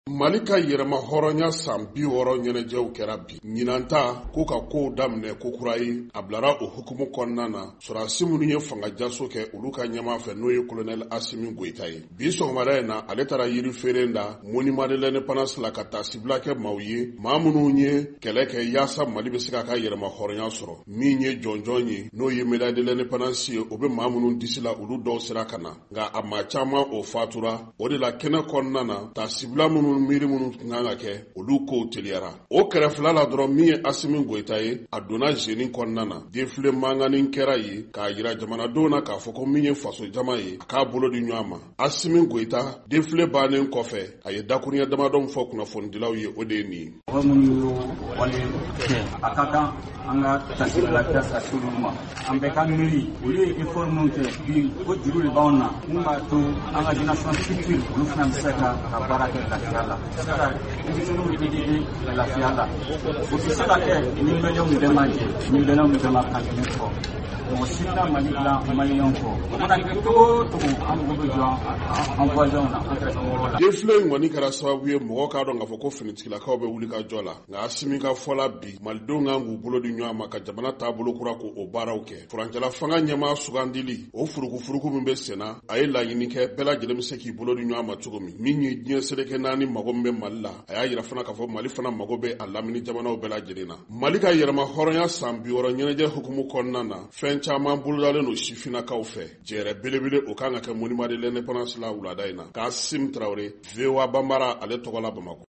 Malika yɛrɛma hɔrɔnya san 60 ɲɛnajɛw kɛra bi. Ɲinanta ko ka kow daminɛ kokura ye a bilara o hukumu kɔnɔna na sɔrɔdasi minnu ye fangajaso kɛ olu ka ɲɛma fɛ n'o ye colonel Asimi Goita ye. Bi sɔgɔmada in na ale taara yiri feere da monument de l'indépendance la ka taa sibila kɛ maaw ye maa minnu ye kɛlɛ kɛ yaasa Mali bɛ se ka ka yɛrɛma hɔrɔnya sɔrɔ. Min ye jɔnjɔn ye n'o ye médaille de l'indépendance ye o bɛ maa minnu disi la olu dɔw sera ka na nka a maa caman o fatura. O de la kɛnɛ kɔnɔna na taa sibila minnu miiri minnu kan ka kɛ olu kow teliyara. O kɛrɛfɛla la dɔrɔn min ye Asimi Goita ye a donna jeni kɔnɔna na défilé mankanni kɛra ye k'a yira jamanadenw na k'a fɔ ko min ye faso jama ye a k'a bolo di ɲɔgɔn ma. Asimi Goita défilé bannen kɔfɛ a ye dakuruɲɛ damadɔ fɔ kunnafonidilaw ye o de ye nin ye. A ka kan an ka tasira tasa tulu ma an bɛ ka miiri olu ye effort minnu kɛ bi o juru de b'anw na mun b'a to an ka génération future olu fana bɛ se ka baara kɛ lafiya la se ka denmisɛnninw dege lafiya la o tɛ se ka kɛ ni miliyɔnw bɛɛ ma jɛ ni miliyɔnw bɛɛ ma kan kelen fɔ mɔgɔ si tɛna Mali dilan maliyɛnw kɔ o mana kɛ cogo o cogo an mago bɛ jɔ an voisinw na an kɛrɛfɛmɔgɔw la. Défilé in kɔni kɛra sababu ye mɔgɔw k'a dɔn k'a fɔ ko finitigilakaw bɛ wuli ka jɔ la nka Asimi ka fɔla bi malidenw kan k'u bolo di ɲɔgɔn ma ka jamana taabolo kura ko o baaraw kɛ. Furancɛla fanga ɲɛmaa sugandili o furukufuruku min bɛ senna a ye laɲini kɛ bɛɛ lajɛlen bɛ se k'i bolo di ɲɔgɔn ma cogo min ye diɲɛ seleke naani mago min bɛ Mali la a y'a yira fana k'a fɔ Mali fana mago bɛ a lamini jamanaw bɛɛ lajɛlen na. Mali ka yɛrɛma hɔrɔnya san 60 ɲɛnajɛ hukumu kɔnɔna na fɛn caman bolodalen don sifinnakaw fɛ. Jɛrɛ belebele o kan ka kɛ monument de l'indépendance la wulada in na. Kassim Traoré, VOA Bambara ale tɔgɔ la Bamakɔ.